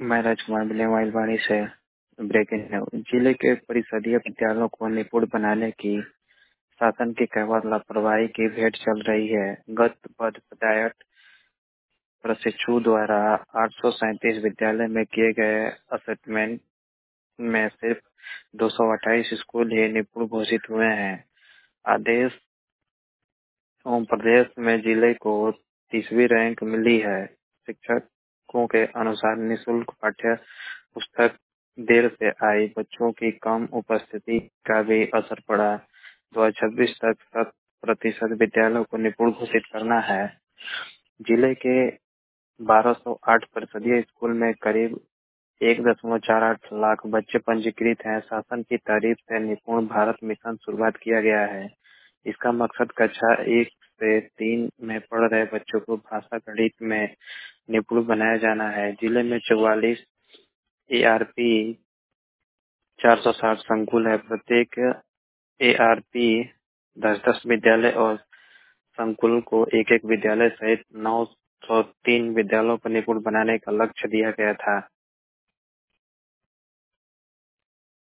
मैं राजकुमार बिलेवाइलवाड़ी से breaking news. जिले के परिषदीय विद्यालयों को निपुण बनाने की शासन की कहवत लापरवाही की भेंट चल रही है। गत पदयात प्रशिक्षु द्वारा 837 विद्यालय में किए गए असेसमेंट में सिर्फ 228 स्कूल ही निपुण घोषित हुए हैं। आदेश प्रदेश में जिले को 30वीं रैंक मिली है। शिक्षकों के अनुसार निःशुल्क पाठ्य पुस्तक देर से आई बच्चों की कम उपस्थिति का भी असर पड़ा। 2026 तक 100% विद्यालयों को निपुण घोषित करना है। जिले के 1208 परिषदीय स्कूल में करीब 1.48 लाख बच्चे पंजीकृत हैं। शासन की तारीफ से निपुण भारत मिशन शुरुआत किया गया है। इसका मकसद कक्षा 1 से 3 में पढ़ रहे बच्चों को भाषा गणित में निपुण बनाया जाना है। जिले में 44 ARP 460 संकुल है। प्रत्येक ARP 10-10 विद्यालय और संकुल को एक-एक विद्यालय सहित 903 विद्यालयों को निपुण बनाने का लक्ष्य दिया गया था।